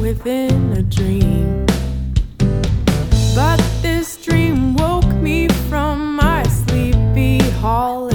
within a dream. But this dream woke me from my sleepy holiday.